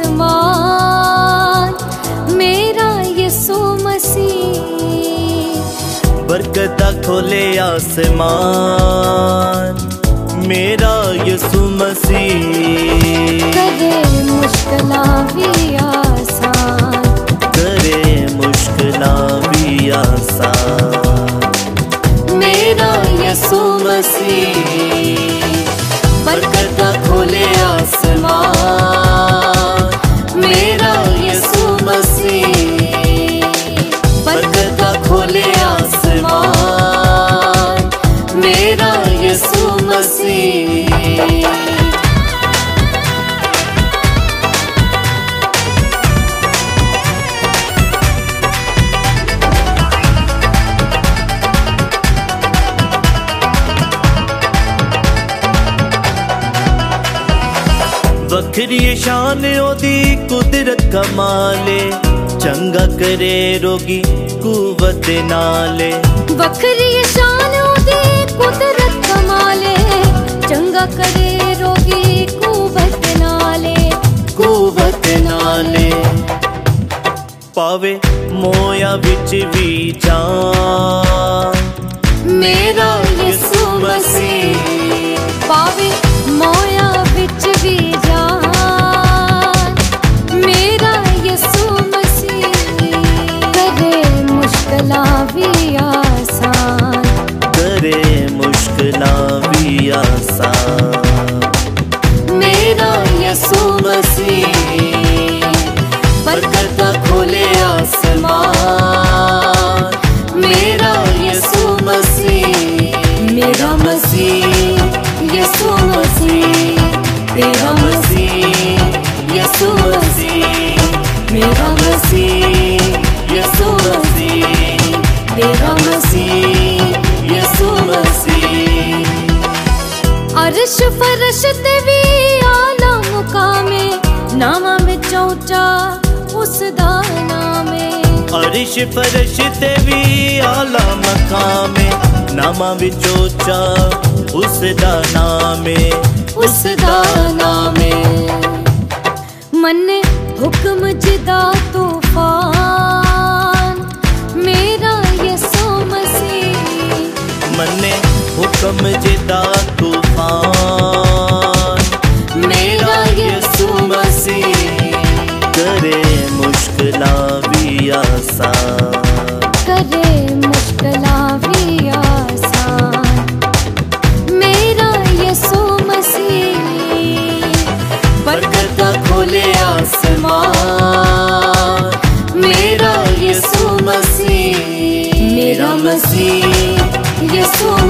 आसमान, मेरा यीशु मसीह। बरकता खोले आसमान, मेरा यीशु मसीह। करे मुश्किलां भी आसान, करे मुश्किलां भी आसान, मेरा यीशु मसीह। बरकता खोले आसमान, मेरा यीशु मसीह। बरकता खोले आसमान, मेरा यीशु मसीह। वखरी शान ओदी कुदरत कमाले, चंगा करे रोगी कुवत नाले। वखरी शान ओदी कुदरत कमाले, चंगा करे रोगी कुवत नाले। कुवत नाले पावे मोया विच भी जान, मेरा यीशु मसीह। पावे मोया विच भी जान, मेरा यीशु मसीह। करे मुश्किलां भी आसान, करे मुश्किलां भी आसान, मेरा यीशु मसीह। बरकता खोले आसमान, मेरा यीशु मसीह। मेरा मसीह यीशु मसीह, तेरा मसीह यीशु मसीह। मेरा मसीह यीशु मसीह, तेरा मसीह। यीशु मसीह। अर्श फरश ते भी आला मुकामे, नामा विचों ऊंचा उसदा नाम है। अर्श फरश ते भी आला मकामे, नामा विचों ऊंचा उसदा नाम है। उसदा नाम है। मन्ने हुक्म जिदा तूफान, मेरा यीशु मसीह। मन्ने हुक्म जिदा तूफान, मेरा यीशु मसीह। करे मुश्किलां भी आसान, करे मुश्किलां भी आसान, मेरा यीशु मसीह। बरकता खोले आसमान, मेरा यीशु मसीह। मेरा मसीह यीशु